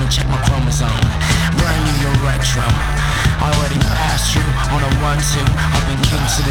check my chromosome. Brand new, your retro. Already passed you on a 1-2. I've been king to